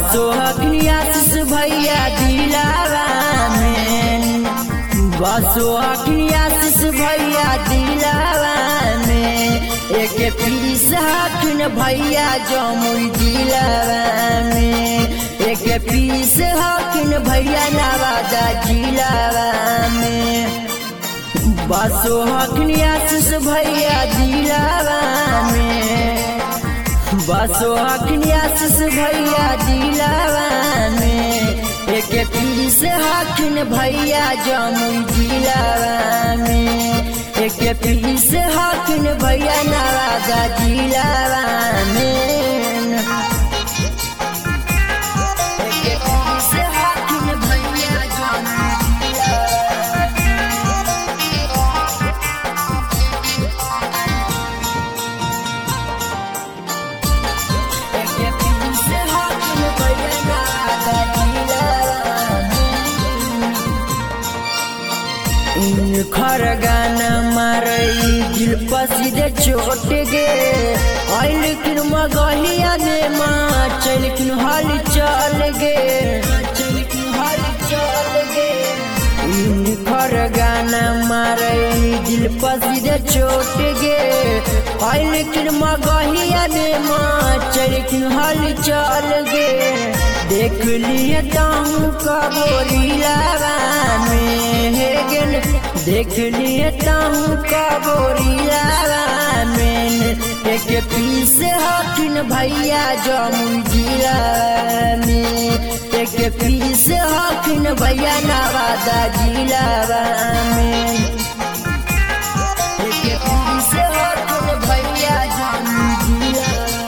बसो अखियास भैया दिलावा में, बसो अखियास भैया दिलावा में, एक पीस हखिन भैया जमुई जिलावा में, एक पीस हखिन भैया नवादा जिलावा में। बसो अखियास भैया दिलावा में, बसो अखियास भैया दिलावा में, एक पीस हखिन भैया जमुई जिलावा में, एक पीस हखिन भैया नवादा जिलावा में। खर गाना मारई दिल पसीदे चोट गे, आई लेकिन मगहिया ने माँ चल किन हाल चल गे, चल किन हाल चल गे। खर गाना मारई दिल पसीदे चोट गे, आई लेकिन मगहिया ने माँ चल किन हाल चल गे। देख लिए ताहू कबोरी लावा में हे गेल, देख लिए ताहू कबोरी लावा में, एक पीस हखिन भैया जमुई जिला में, एक पीस हखिन भैया नवादा जिलावा में, एक पीस हखिन भैया जमुई जिला।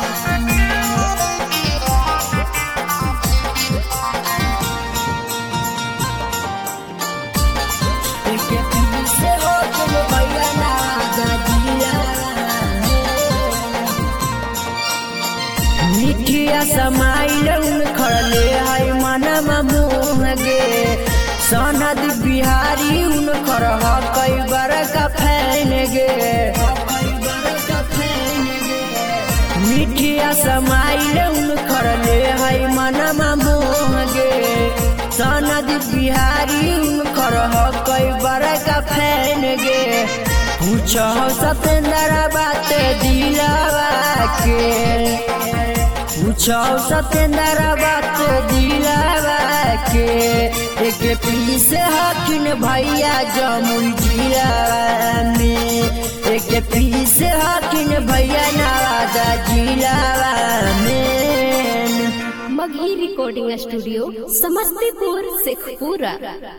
मिठिया समाइल खड़ले है मनवा मुँह गे, सनद बिहारी उन खर कई बरका फैन गे, मिठिया समाइल उन खड़ले है मनवा मुँह गे, सनद बिहारी उन खर कई बरका फैन गे। पूछो सतेंद्र बात दिलावा के, पूछो सतेंद्र बात दिलावा के, एक पीस हखिन भैया जमुई जिलावा में, एक पीस हखिन भैया नवादा जिलावा में। Magahi recording studio Samastipur Sheikhpura.